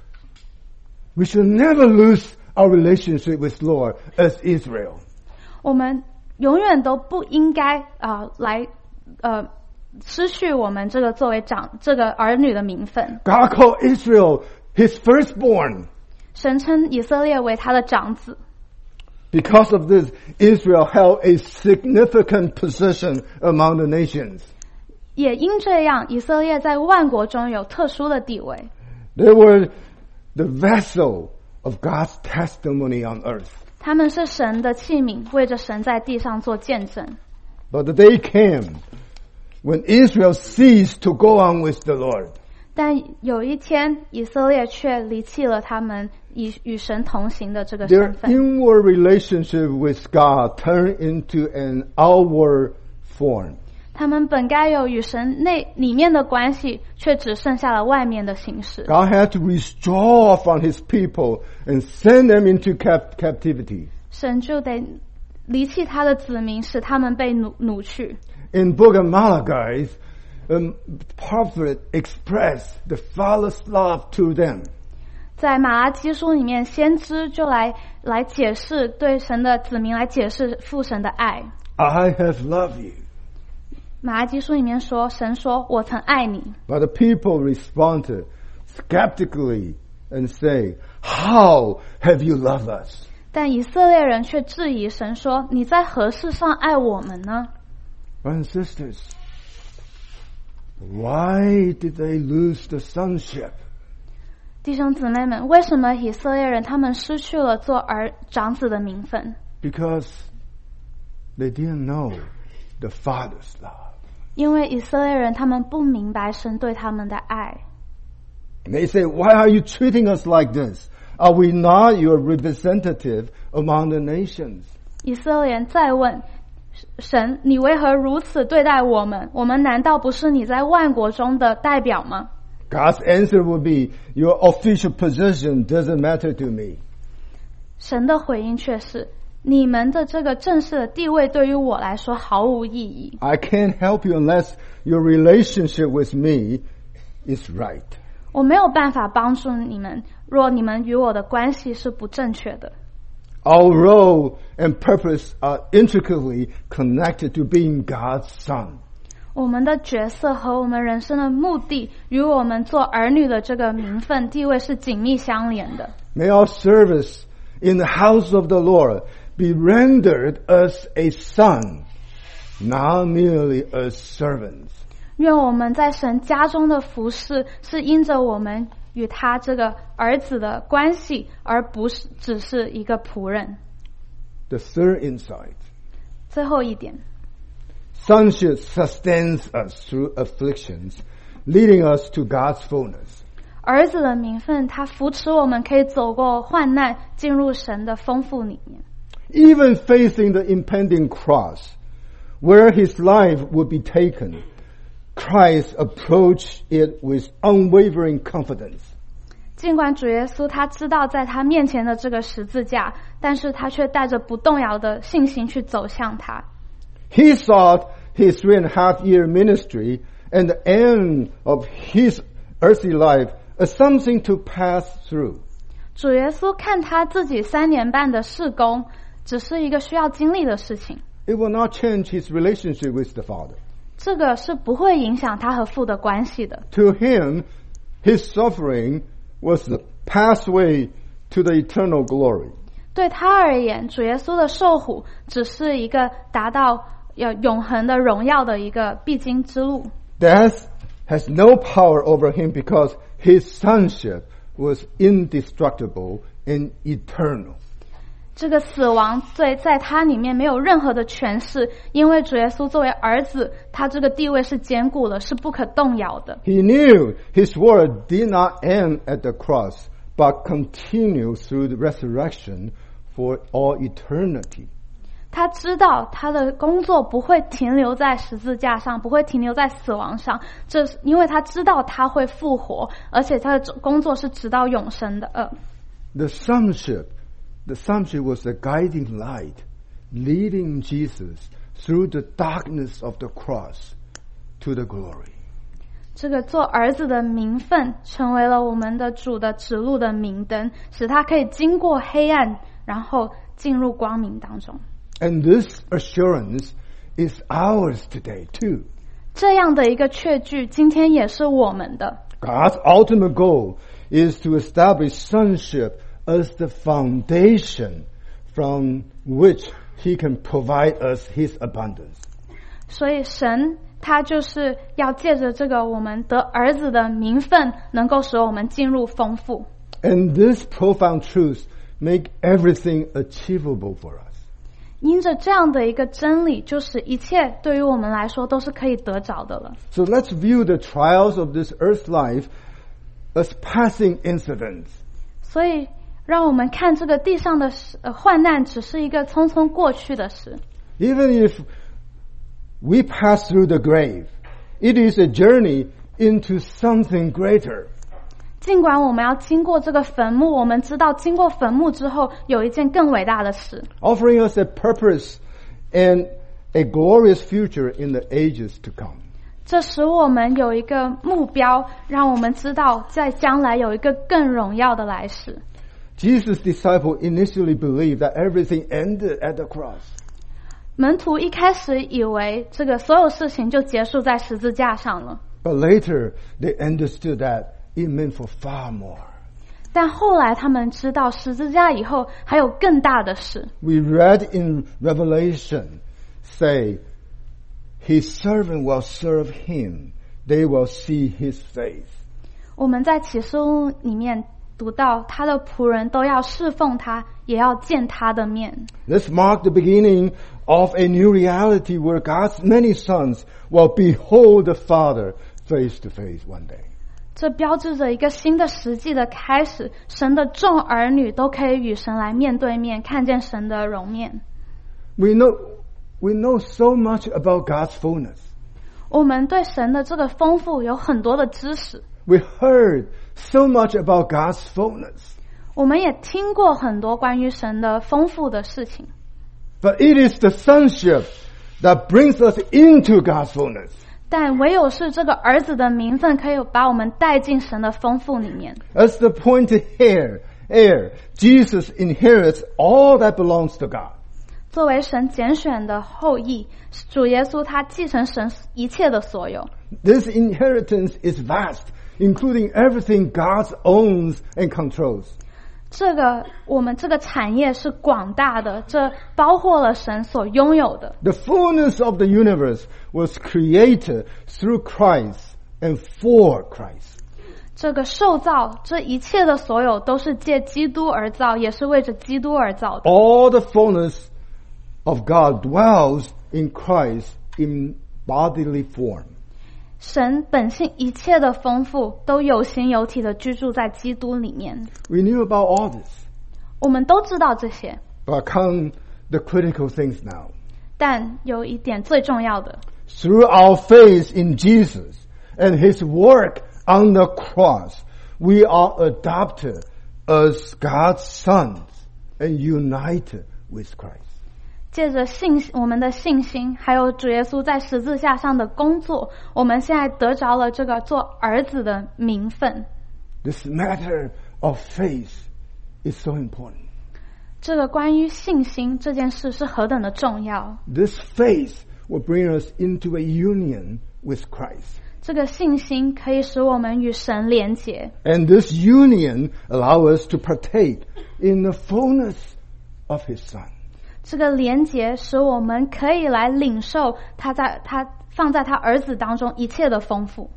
We should never lose our relationship with Lord as Israel. 我们永远都不应该啊、呃、来呃失去我们这个作为长这个儿女的名分。 God called Israel His firstborn. 神称以色列为他的长子。 Because of this, Israel held a significant position among the nations. 也因这样，以色列在万国中有特殊的地位。 They were the vessel of God's testimony on earth. 他们是神的器皿，为着神在地上做见证。 But the day came when Israel ceased to go on with the Lord. 但有一天，以色列却离弃了他们以与神同行的这个 Their 身份。 inward relationship with God turned into an outward form. 他们本该有与神内里面的关系，却只剩下了外面的形式。 God had to withdraw from His people and send them into cap- captivity. 神就得离弃他的子民，使他们被掳掳去。 In book of Malachi, um, prophet expressed the Father's love to them. 在马拉基书里面，先知就来来解释对神的子民来解释父神的爱。 I have loved you. 马拉基书里面说，神说：“我曾爱你。” But the people responded skeptically and say, "How have you loved us?" 但以色列人却质疑神说：“你在何事上爱我们呢？” Brothers and sisters, Why did they lose the sonship? 弟兄姊妹们，为什么以色列人他们失去了做儿长子的名分？ Because they didn't know the Father's love. 因为以色列人他们不明白神对他们的爱。 They say, why are you treating us like this? Are we not your representative among the nations? 以色列人再问神，你为何如此对待我们？我们难道不是你在万国中的代表吗？ God's answer would be, your official position doesn't matter to me. 神的回应却是，你们的这个正式的地位对于我来说毫无意义。 I can't help you unless your relationship with me is right. 我没有办法帮助你们，若你们与我的关系是不正确的。 Our role and purpose are intricately connected to being God's son. 我们的角色和我们人生的目的与我们做儿女的这个名分地位是紧密相连的。 May our service in the house of the Lord be rendered as a son, not merely as servants. 愿我们在神家中的服事是因着我们与他这个儿子的关系，而不是只是一个仆人。 The third insight. 最后一点， Sonship sustains us through afflictions, leading us to God's fullness. 儿子的名分，他扶持我们可以走过患难，进入神的丰富里面。 Even facing the impending cross, where his life would be taken, Christ approached it with unwavering confidence. 尽管主耶稣他知道在他面前的这个十字架，但是他却带着不动摇的信心去走向他。 He thought his three and a half year ministry and the end of his earthly life as something to pass through. 主耶稣看他自己三年半的事工，只是一个需要经历的事情。 It will not change his relationship with the Father. 这个是不会影响他和父的关系的。 To him, his suffering was the pathway to the eternal glory. 对他而言，主耶稣的受苦只是一个达到要永恒的荣耀的一个必经之路。 Death has no power over him because his sonship was indestructible and eternal. 这个死亡在在他里面没有任何的权势，因为主耶稣作为儿子，他这个地位是坚固的，是不可动摇的。 He knew his word did not end at the cross, but continued through the resurrection for all eternity. 他知道他的工作不会停留在十字架上，不会停留在死亡上，这是因为他知道他会复活，而且他的工作是直到永生的。呃 The sonship, the sonship was a guiding light, leading Jesus through the darkness of the cross to the glory. 这个做儿子的名分成为了我们的主的指路的明灯，使他可以经过黑暗，然后进入光明当中。 And this assurance is ours today too. 这样的一个确据，今天也是我们的。 God's ultimate goal is to establish sonship as the foundation from which he can provide us his abundance. 所以神他就是要借着这个我们得儿子的名分，能够使我们进入丰富。 And this profound truth make everything achievable for us. 因着这样的一个真理，就使一切对于我们来说都是可以得着的了。 So let's view the trials of this earth life as passing incidents. 所以让我们看这个地上的呃患难只是一个匆匆过去的事。 Even if we pass through the grave, it is a journey into something greater. 尽管我们要经过这个坟墓，我们知道经过坟墓之后有一件更伟大的事， Offering us a purpose and a glorious future in the ages to come. 这使我们有一个目标，让我们知道在将来有一个更荣耀的来世。 Jesus' disciples initially believed that everything ended at the cross. 门徒一开始以为这个所有事情就结束在十字架上了， But later they understood that it meant for far more. 但后来他们知道十字架以后还有更大的事。 We read in Revelation, say, his servant will serve him they will see his face. 我们在启示录里面读到，他的仆人都要侍奉他，也要见他的面。 This marked the beginning of a new reality where God's many sons will behold the Father face to face one day. 这标志着一个新的实际的开始，神的众儿女都可以与神来面对面，看见神的容面。 We know, we know so much about God's fullness. 我们对神的这个丰富有很多的知识， We heard so much about God's fullness. 我们也听过很多关于神的丰富的事情。 But it is the sonship that brings us into God's fullness. 但唯有是这个儿子的名分，可以把我们带进神的丰富里面。 As the appointed heir, heir, Jesus inherits all that belongs to God. 作为神拣选的后裔，主耶稣他继承神一切的所有。 This inheritance is vast, including everything God owns and controls. 这个我们这个产业是广大的，这包括了神所拥有的。 The fullness of the universe was created through Christ and for Christ. 这个受造，这一切的所有都是借基督而造，也是为着基督而造的。 All the fullness of God dwells in Christ in bodily form. 神本性一切的丰富都有形有体的居住在基督里面。 We knew about all this. 我们都知道这些， But come the critical things now. 但有一点最重要的， Through our faith in Jesus and his work on the cross, we are adopted as God's sons and united with Christ. 借着信我们的信心，还有主耶稣在十字架上的工作，我们现在得着了这个做儿子的名分。 This matter of faith is so important. 这个关于信心这件事是何等的重要。 This faith will bring us into a union with Christ. 这个信心可以使我们与神连结， And this union allows us to partake in the fullness of his Son. 这个连结使我们可以来领受他在他放在他儿子当中一切的丰富。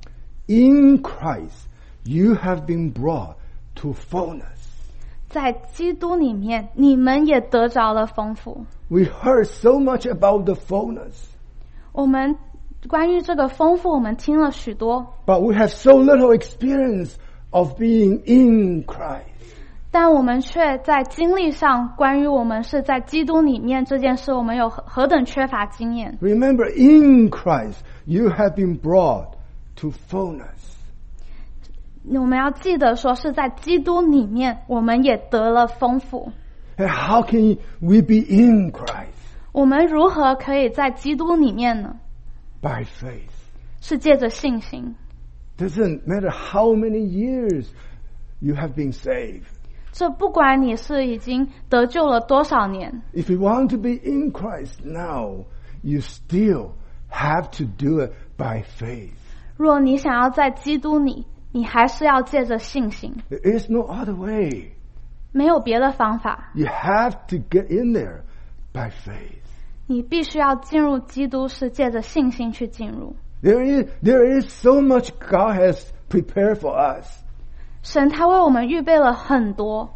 In Christ, you have been brought to fullness. 在基督里面，你们也得着了丰富。 We heard so much about the fullness, 我们关于这个丰富，我们听了许多， but we have so little experience of being in Christ. 但我们却在经历上，关于我们是在基督里面这件事，我们有何何等缺乏经验。 Remember, in Christ, you have been brought to fullness. 我们要记得说，是在基督里面，我们也得了丰富。 And how can we be in Christ? 我们如何可以在基督里面呢？ By faith. 是借着信心。 Doesn't matter how many years you have been saved. 这不管你是已经得救了多少年， If you want to be in Christ now, you still have to do it by faith. 若你想要在基督里，你还是要借着信心， There is no other way. 没有别的方法。 You have to get in there by faith. 你必须要进入基督，是借着信心去进入。 There is, there is so much God has prepared for us. 神他为我们预备了很多，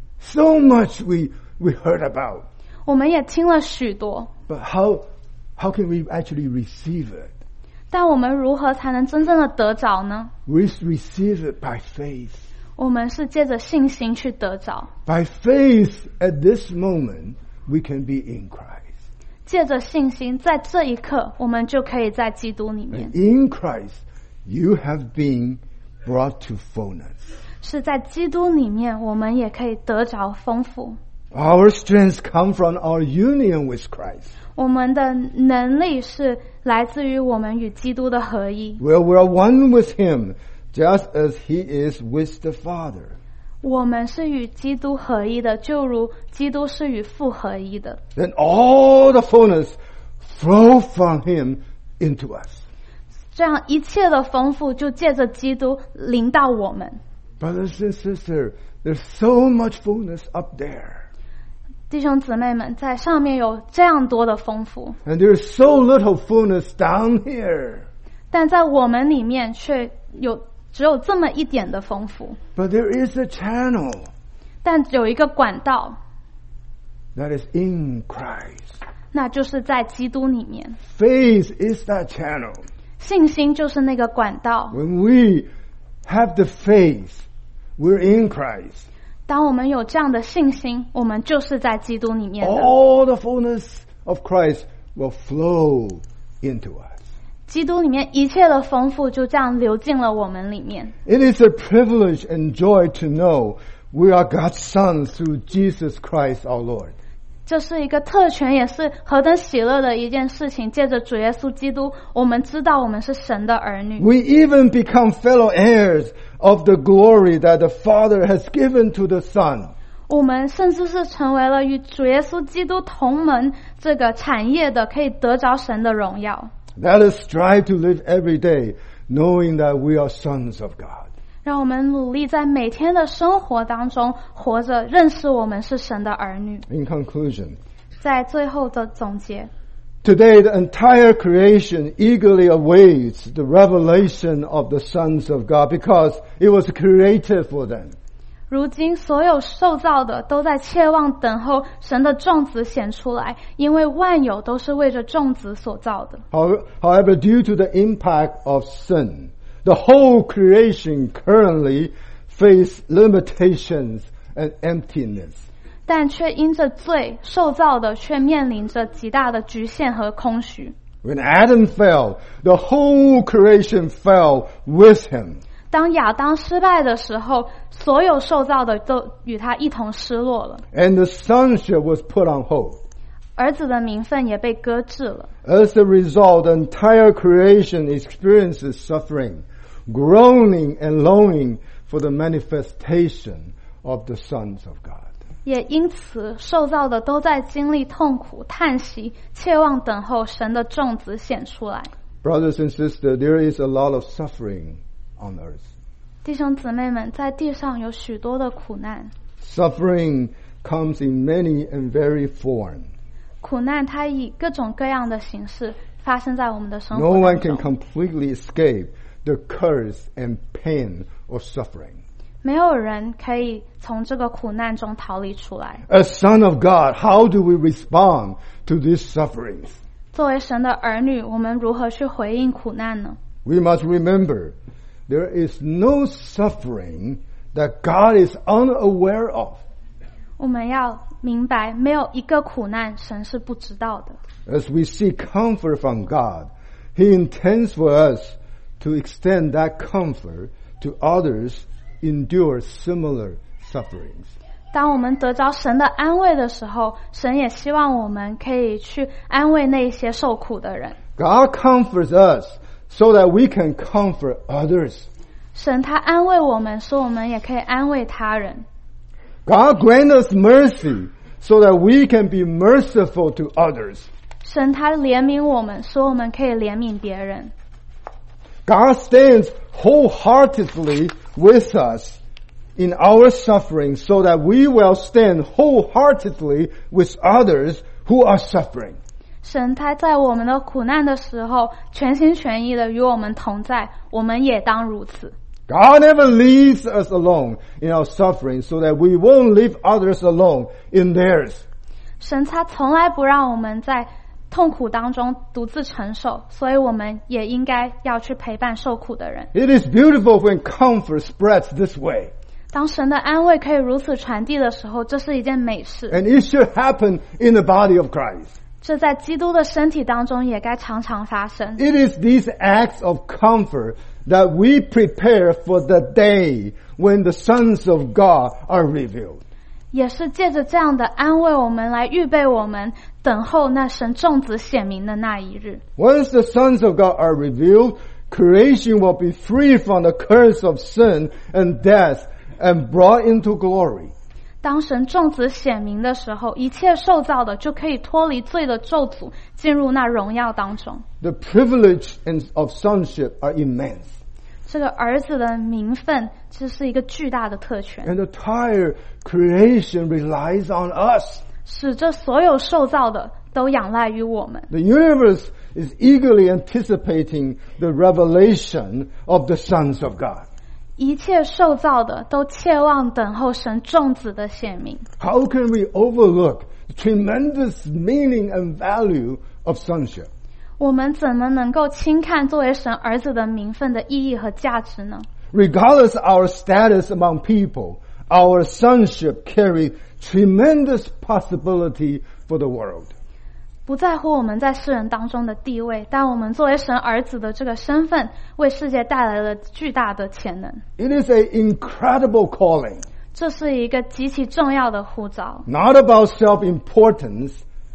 So much we, we heard about. 我们也听了许多， But how, how can we actually receive it? 但我们如何才能真正的得着呢？ We receive it by faith. 我们是借着信心去得着， By faith, at this moment, we can be in Christ. 借着信心，在这一刻，我们就可以在基督里面， In Christ, you have been brought to fullness. 是在基督里面，我们也可以得着丰富。 Our strength comes from our union with Christ. 我们的能力是来自于我们与基督的合一， Where we are one with Him, just as He is with the Father. 我们是与基督合一的，就如基督是与父合一的。 Then all the fullness flow from Him into us. 这样一切的丰富就借着基督临到我们。 Brothers and sisters, there's so much fullness up there. 弟兄姊妹们，在上面有这样多的丰富， And there's so little fullness down here. 但在我们里面却有只有这么一点的丰富。 But there is a channel 但有一个管道， that is in Christ. 那就是在基督里面。 Faith is that channel. 信心就是那个管道。 When we have the faith, we're in Christ. 当我们有这样的信心，我们就是在基督里面的。 All the fullness of Christ will flow into us. 基督里面一切的丰富就这样流进了我们里面。 It is a privilege and joy to know we are God's sons through Jesus Christ our Lord. 这是一个特权，也是何等喜乐的一件事情。借着主耶稣基督，我们知道我们是神的儿女。 We even become fellow heirs of the glory that the Father has given to the Son. 我们甚至是成为了与主耶稣基督同门这个产业的，可以得着神的荣耀。 Let us strive to live every day knowing that we are sons of God. 让我们努力在每天的生活当中活着，认识我们是神的儿女。 In conclusion, 在最后的总结， today the entire creation eagerly awaits the revelation of the sons of God because it was created for them. 如今所有受造的都在切望等候神的众子显出来，因为万有都是为着众子所造的。 However, due to the impact of sin, the whole creation currently face limitations and emptiness. 但却因着罪，受造的却面临着极大的局限和空虚。 When Adam fell, the whole creation fell with him. 当亚当失败的时候，所有受造的都与他一同失落了， And the sonship was put on hold. 儿子的名分也被搁置了。 As a result, the entire creation experiences suffering, groaning and longing for the manifestation of the sons of God. 也因此，受造的都在经历痛苦、叹息，切望等候神的众子显出来。 Brothers and sisters, there is a lot of suffering on earth. 弟兄姊妹们，在地上有许多的苦难， Suffering comes in many and very forms. 苦难它以各种各样的形式发生在我们的生 No 活 one 当 can 中。 completely escape the curse and pain of suffering. 没有人可以从这个苦难中逃离出来。 As son of God, how do we respond to these sufferings? 作为神的儿女，我们如何去回应苦难呢？ We must remember there is no suffering that God is unaware of. 我们要明白，没有一个苦难神是不知道的。 As we seek comfort from God, He intends for us to extend that comfort to others endure similar sufferings. 当我们得着神的安慰的时候，神也希望我们可以去安慰那些受苦的人。 God comforts us so that we can comfort others. 神他安慰我们，说我们也可以安慰他人。 God grant us mercy so that we can be merciful to others. 神他怜悯我们，说我们可以怜悯别人。 God stands wholeheartedly with us in our suffering so that we will stand wholeheartedly with others who are suffering. 神他在我们的苦难的时候，全心全意的与我们同在，我们也当如此。 God never leaves us alone in our suffering so that we won't leave others alone in theirs. 神他从来不让我们在痛苦当中独自承受，所以我们也应该要去陪伴受苦的人。 It is beautiful when comfort spreads this way. 当神的安慰可以如此传递的时候，这是一件美事。 And it should happen in the body of Christ. 这在基督的身体当中也该常常发生。 It is these acts of comfort that we prepare for the day when the sons of God are revealed. 也是借着这样的安慰我们来预备我们等候那神众子显明的那一日。 Once the sons of God are revealed, creation will be free from the curse of sin and death and brought into glory. 当神众子显明的时候，一切受造的就可以脱离罪的咒诅，进入那荣耀当中。 The privilege of sonship are immense. 这个儿子的名分，这是一个巨大的特权， And the entire creation relies on us. 使这所有受造的都仰赖于我们。 The universe is eagerly anticipating the revelation of the sons of God. 一切受造的都切望等候神众子的显明。 How can we overlook the tremendous meaning and value of sonship? 我们怎么能够轻看作为神儿子的名分的意义和价值呢？ Regardless of our status among people, our sonship carries tremendous possibility for the world. 不在乎我们在世人当中的地位，但我们作为神儿子的这个身份，为世界带来了巨大的潜能。 It is an incredible calling. 这是一个极其重要的呼召， Not about self-importance,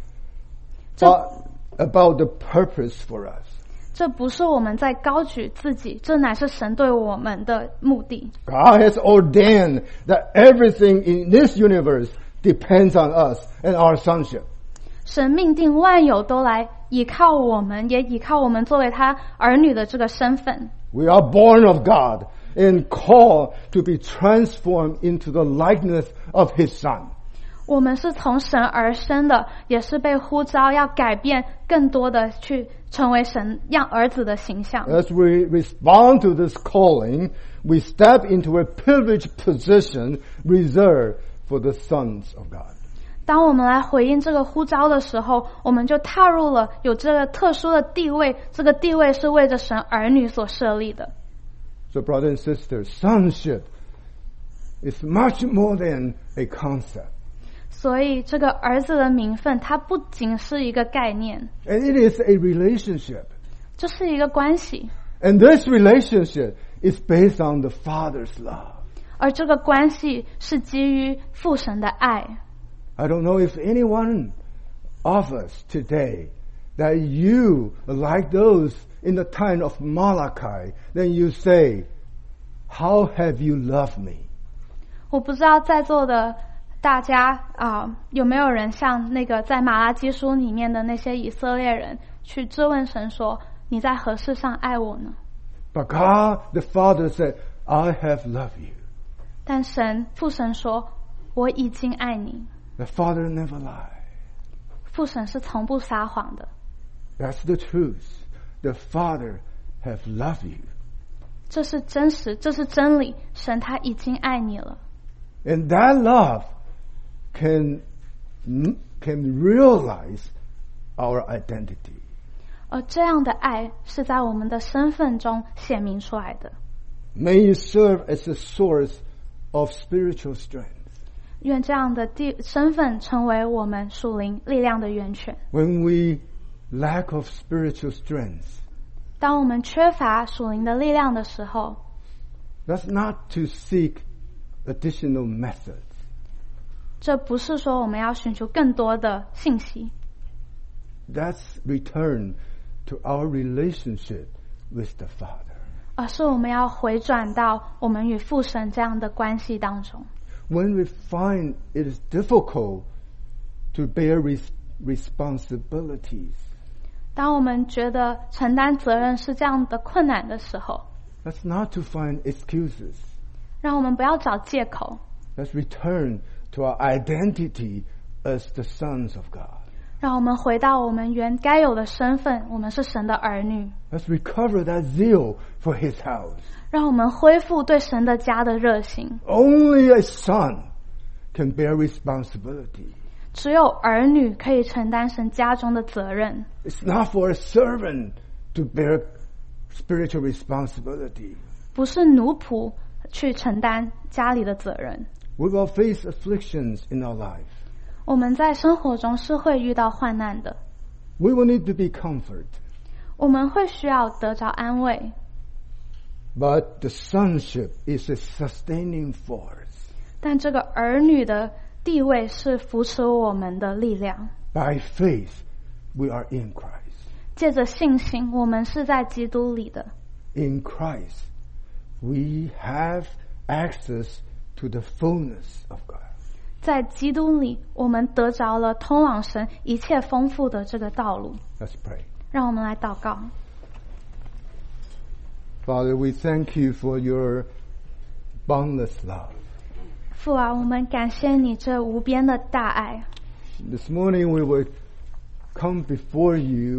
but about the purpose for us. 这不是我们在高举自己，这乃是神对我们的目的。 God has ordained that everything in this universe depends on us and our sonship. 神命定万有都来依靠我们，也依靠我们作为他儿女的这个身份。 We are born of God and called to be transformed into the likeness of His Son. 我们是从神而生的，也是被呼召要改变，更多的去成为神样儿子的形象。 As we respond to this calling, we step into a privileged position reserved for the sons of God. 当我们来回应这个呼召的时候，我们就踏入了有这个特殊的地位，这个地位是为着神儿女所设立的。 So, brothers and sisters, sonship is much more than a concept. 所以这个儿子的名分，它不仅是一个概念， And it is a relationship. 这是一个关系， And this relationship is based on the Father's love. 而这个关系是基于父神的爱。 I don't know if any one of us today that you, like those in the time of Malachi, then you say, how have you loved me? 我不知道在座的大家啊、呃，有没有人像那个在马拉基书里面的那些以色列人去质问神说：“你在何事上爱我呢？” But God, the Father said, I have loved you. 但神父神说：“我已经爱你。” The Father never lied. 父神是从不撒谎的， That's the truth. The Father have loved you. 这是真实，这是真理。神他已经爱你了， And that love can, can realize our identity. 而这样的爱是在我们的身份中显明出来的。 May it serve as a source of spiritual strength. 愿这样的地身份成为我们属灵力量的源泉。 When we lack of spiritual strength, 当我们缺乏属灵的力量的时候， that's not to seek additional methods. 这不是说我们要寻求更多的信息， That's return to our relationship with the Father. 而是我们要回转到我们与父神这样的关系当中。 When we find it is difficult to bear res- responsibilities, 当我们觉得承担责任是这样的困难的时候， that's not to find excuses. 让我们不要找借口， Let's return to our identity as the sons of God. 让我们回到我们原该有的身份，我们是神的儿女。 Let's recover that zeal for His house. 让我们恢复对神的家的热心。 Only a son can bear responsibility. 只有儿女可以承担神家中的责任。 It's not for a servant to bear spiritual responsibility. 不是奴仆去承担家里的责任。 We will face afflictions in our life. 我们在生活中是会遇到患难的， We will need to be comforted. 我们会需要得着安慰。 But the sonship is a sustaining force. 但这个儿女的地位是扶持我们的力量。 By faith, we are in Christ. 借着信心，我们是在基督里的。 In Christ, we have access to the fullness of God. 在基督里，我们得着了通往神一切丰富的这个道路。 Let's pray. 让我们来祷告。 Father, we thank you for your boundless love. 父啊，我们感谢你这无边的大爱。 This morning we will come before you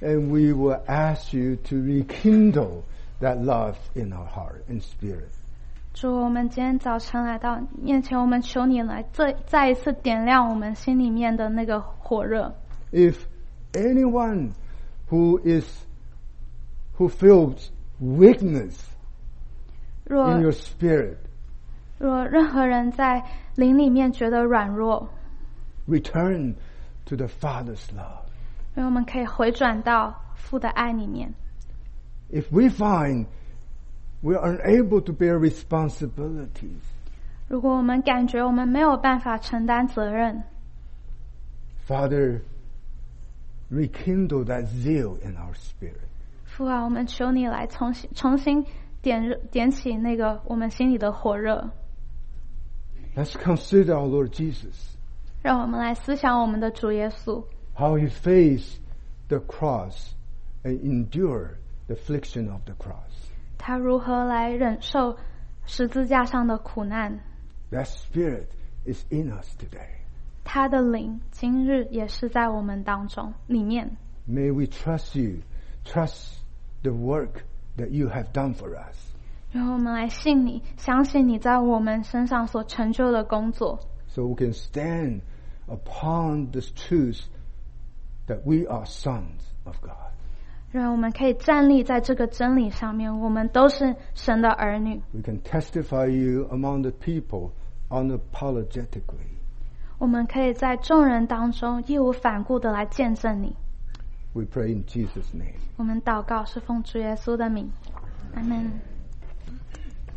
And we will ask you to rekindle that love in our heart and spirit. 主，我们今天早晨来到面前，我们求你来再再一次点亮我们心里面的那个火热。 If anyone who is who feels weakness 若 in your spirit, 若任何人在灵里面觉得软弱， return to the Father's love. 因为我们可以回转到父的爱里面。 If we find we are unable to bear responsibilities, 如果我们感觉我们没有办法承担责任， Father, rekindle that zeal in our spirit. 父啊，我们求你来重新重新点热点起那个我们心里的火热。 Let's consider our Lord Jesus, 让我们来思想我们的主耶稣， how he faced the cross and endured the affliction of the cross. 他如何来忍受十字架上的苦难。 That spirit is in us today. 他的灵今日也是在我们当中里面。 May we trust you, trust the work that you have done for us. 然后我们来信你，相信你在我们身上所成就的工作， So we can stand upon this truth that we are sons of God. 让我们可以站立在这个真理上面，我们都是神的儿女。 We can testify you among the people unapologetically. 我们可以在众人当中义无反顾的来见证你。 We pray in Jesus' name. 我们祷告是奉主耶稣的名，阿们。